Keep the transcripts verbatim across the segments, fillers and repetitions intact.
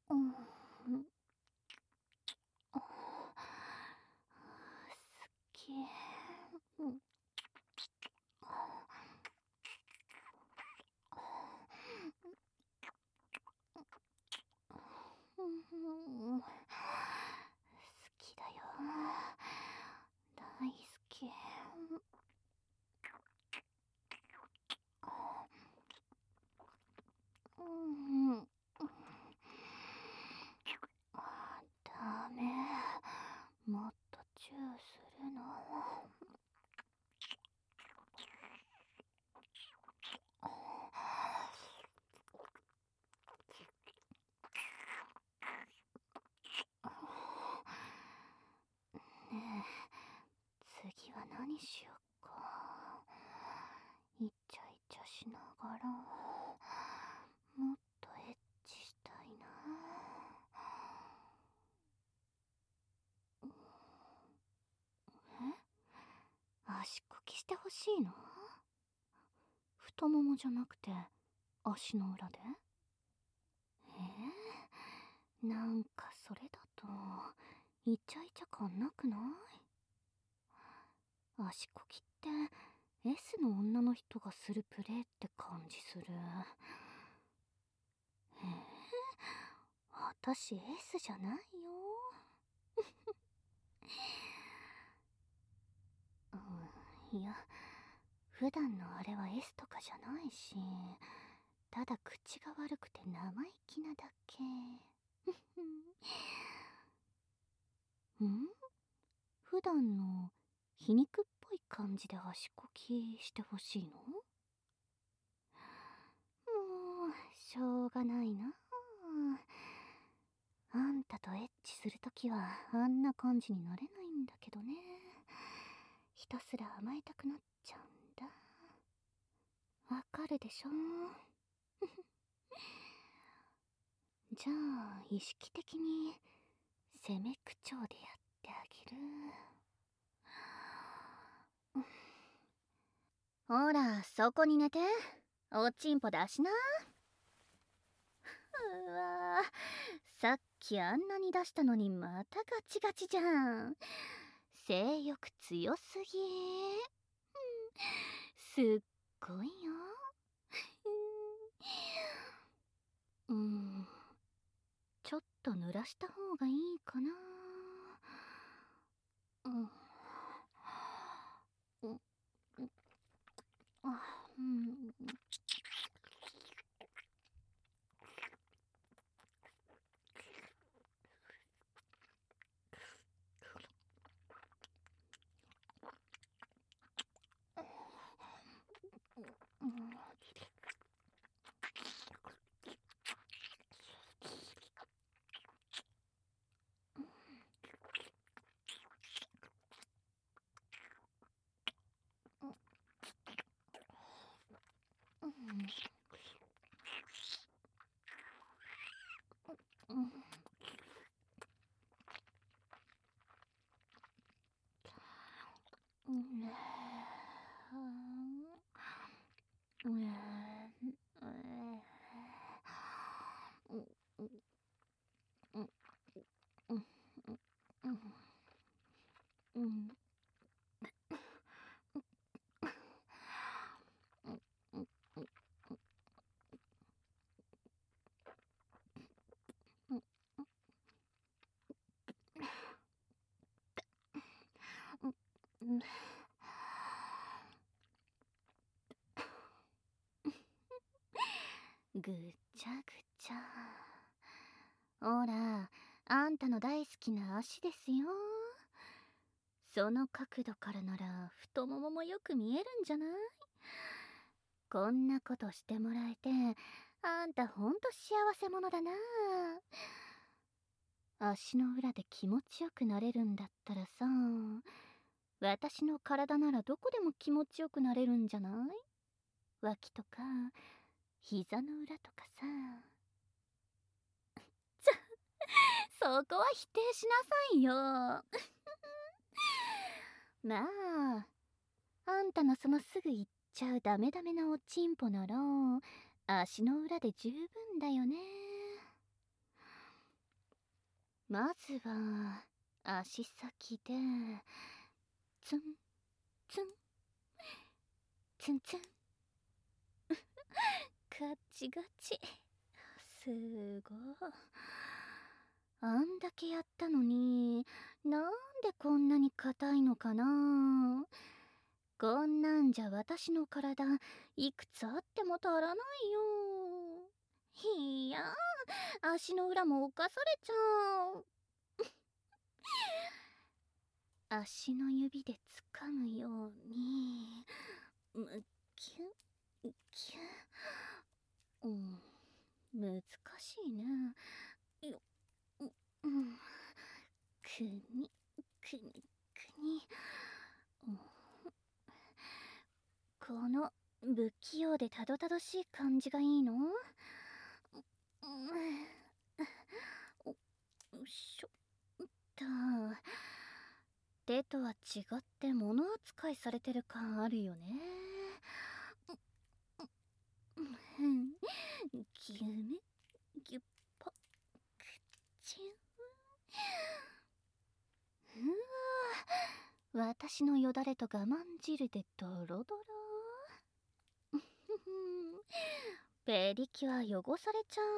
うん。あ、すっきり。うん。うん、好きだよ。大好き。うん。ダメ。もっとチューするの。ねえ、次は何しよっか。イチャイチャしながらもっとエッチしたいな。え、足こきしてほしいの？太ももじゃなくて足の裏で？えー、なんかそれだとイチャイチャ感なくない？足こきって S の女の人がするプレーって感じする。えー、私 S じゃないよ。うん、いや、普段のあれは S とかじゃないし、ただ口が悪くて生意気なだけ。ん？普段の皮肉っぽい感じで足こきしてほしいの？もうしょうがないな。あんたとエッチするときはあんな感じになれないんだけどね。ひたすら甘えたくなっちゃうんだ。わかるでしょ？じゃあ意識的に攻め口調でやってあげる。ほら、そこに寝て。おちんぽ出しな。うわー、さっきあんなに出したのにまたガチガチじゃん。性欲強すぎ。すっごいよ。うん、ちょっと濡らした方がいいかな。うん、うん、あ、うん、うん、うん、うん、うん、うん、うん、ぐちゃぐちゃ。ほら、あんたの大好きな足ですよ。その角度からなら太もももよく見えるんじゃない？こんなことしてもらえてあんたほんと幸せ者だな。足の裏で気持ちよくなれるんだったらさ、私の体ならどこでも気持ちよくなれるんじゃない？脇とか膝の裏とかさ。そこは否定しなさいよ。まあ、あんたのそのすぐ言っちゃうダメダメなおちんぽなら足の裏で十分だよね。 まずは足先でツンツンツンツンガチガチ。すごい。あんだけやったのになんでこんなに硬いのかな。こんなんじゃ私の体いくつあっても足らないよ。いやー、足の裏も侵されちゃう。足の指で掴むようにむきゅきゅ、うん、難しいね。よう、うん、くにくにくに、うん、この不器用でたどたどしい感じがいいの？うん、よいしょっと。手とは違って物扱いされてる感あるよね。うん、ぎゅねぎゅっぱくちゅうわ、私のよだれと我慢汁でドロドロ。ペディキュア汚されちゃ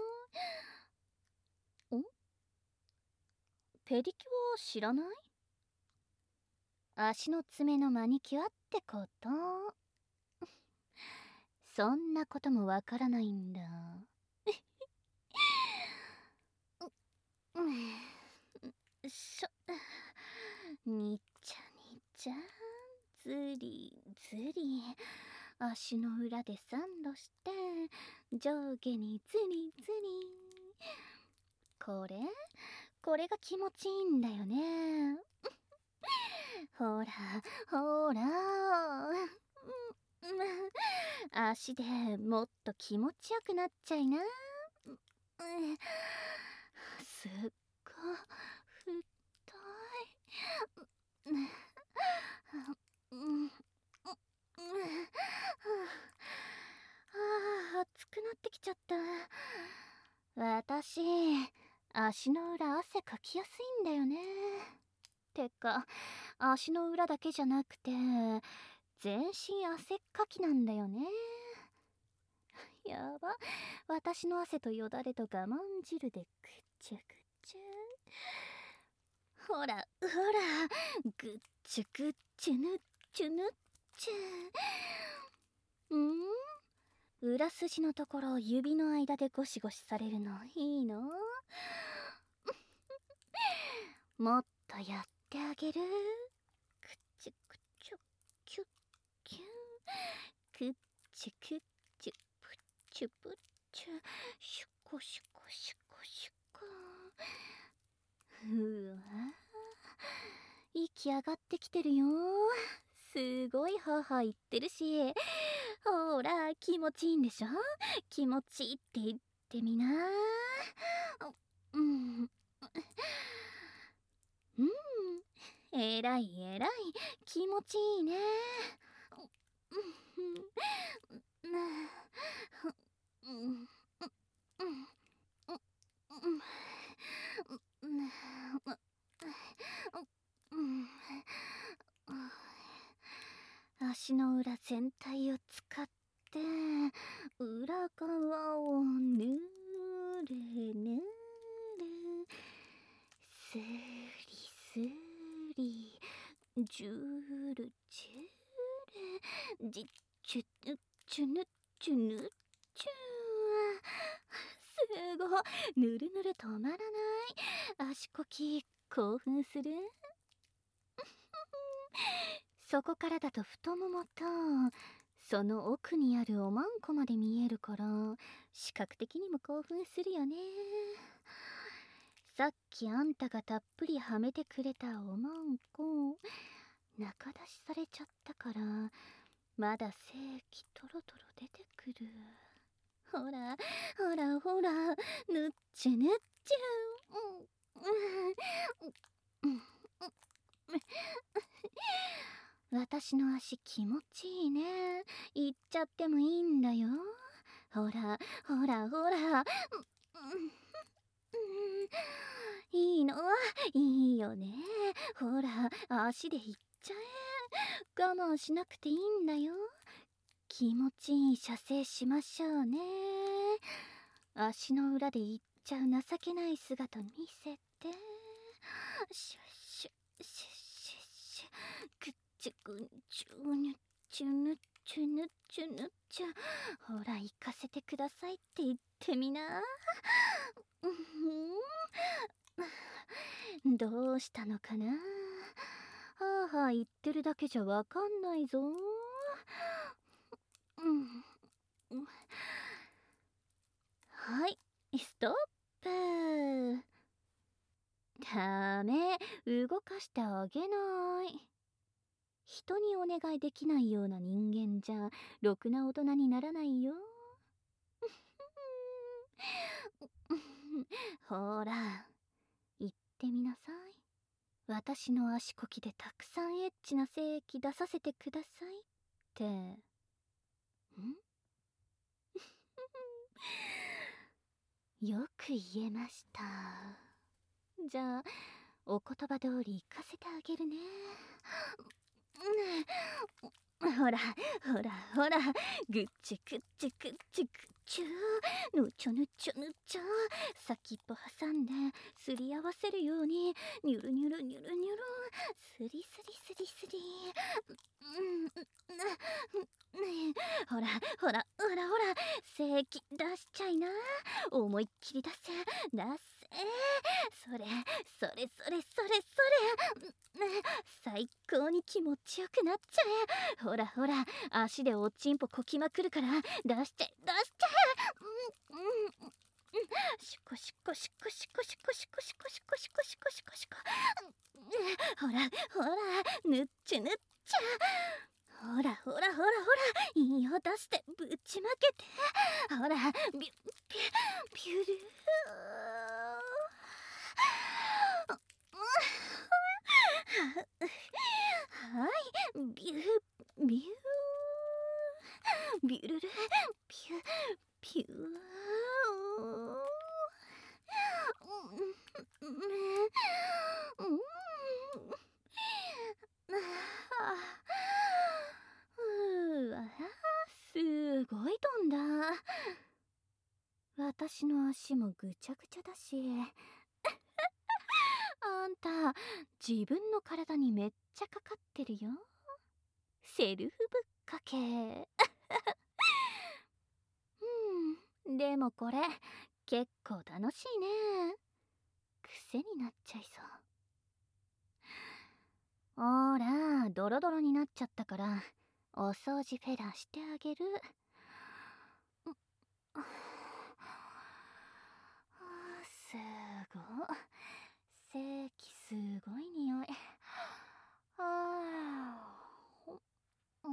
う。ん？ペディキュア知らない？足の爪のマニキュアってこと。そんなこともわからないんだ。しょ、にちゃにちゃ、ずりずり、足の裏でサンドして上下にずりずり。これこれが気持ちいいんだよね。ほらほら、足でもっと気持ちよくなっちゃいな。すっご太い。ああ、熱くなってきちゃった。私、足の裏汗かきやすいんだよね。てか、足の裏だけじゃなくて、全身汗っかきなんだよね。やば、私の汗とよだれと我慢汁でぐっちゅぐっちゅ。ほらほら、ぐっちゅぐっちゅぬっちゅぬっちゅ。ん？裏筋のところを指の間でゴシゴシされるのいいの？もっとやってあげる。くっちゅくちゅキュッキュン、くっちゅくっちゅぷっちゅぷっちゅ、シュコシュコシュコシュコ。うわ、息上がってきてるよ。すごいハーハー言ってるし、ほら気持ちいいんでしょ。気持ちいいって言ってみな。うん、うん、えらいえらい、気持ちいいね。足の裏全体を使って裏側をぬれぬれ、すりすり、じゅるじゅる、じっちゅぬっちゅぬっちゅぬっちゅ。すごい、ぬるぬる止まらない。足こき興奮する。そこからだと太ももとその奥にあるおまんこまで見えるから視覚的にも興奮するよね。さっきあんたがたっぷりはめてくれたおまんこ中出しされちゃったからまだ精液トロトロ出てくる。ほらほらほら、ぬっちゅぬっちゅ。うんうんうん、私の足気持ちいいね。言っちゃってもいいんだよ。ほらほらほら、い足で行っちゃえ。我慢しなくていいんだよ。気持ちいい射精しましょうね。足の裏で行っちゃう情けない姿見せて。シュッシュッシュッシュッシュッ、ぐっちゅぐんちゅぬっちゅぬっちゅぬっちゅぬっちゅ。ほら行かせてくださいって言ってみな。どうしたのかな。はあはあ言ってるだけじゃわかんないぞ。うん、はい、ストップ。ダメ、動かしてあげない。人にお願いできないような人間じゃろくな大人にならないよ。ほら言ってみなさい。私の足こきでたくさんエッチな精液出させてくださいって。んよく言えました。じゃあお言葉通り行かせてあげるね。ほらほらほら、ぐっちぐっちぐっちぐっちゅー、ぬちょぬちょぬちょ、先っぽ挟んですり合わせるようにニュルニュルニュルニュル、スリスリスリスリ。うんねえ、ほらほらほらほら、精液出しちゃいな。思いっきり出せ出せ。それそれそれそれそれ、最高に気持ちよくなっちゃえ。ほらほら、足でおっちんぽこきまくるから出しちゃえ出しちゃえ。うんうんうん、シコシコシコシコシコシコシコシコシコシコシコシコ。ほらほら、ぬっちゅぬっちゃ。ほらほらほらほら、いいよ出してぶちまけて。ほらビュビュビュルー。はい、ビュービュービュルル、ビュビュー。うわ、すごい飛んだ。私の足もぐちゃぐちゃだし。あんた自分の体にめっちゃかかってるよ。セルフぶっかけ。うんでもこれ結構楽しいね。癖になっちゃいそう。ほらドロドロになっちゃったからお掃除フェラしてあげる。すごい、精液すごい匂い。ああ、うん、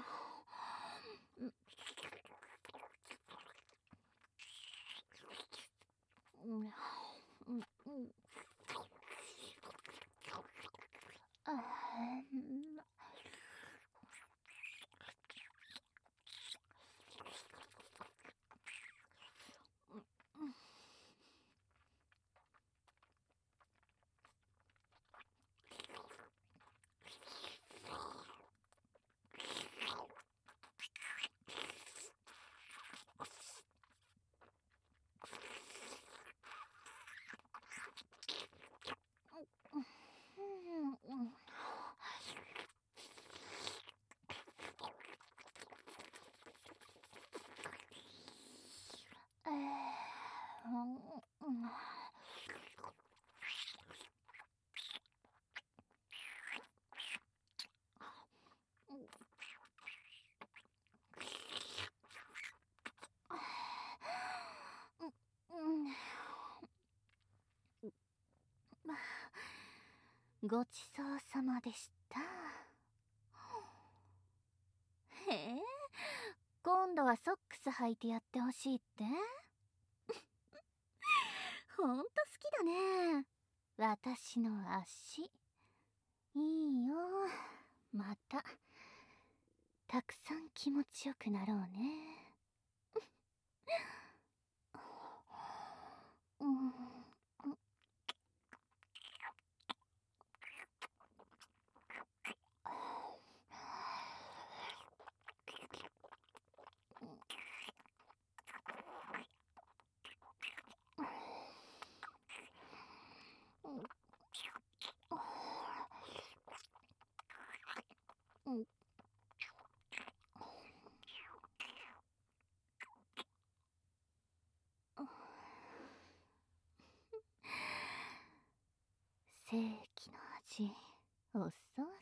ごちそうさまでした。へえ、今度はソックス履いてやってほしいって。ほんと好きだね、私の足。いいよ、またたくさん気持ちよくなろうね。うん、 ん。正規の味、遅い。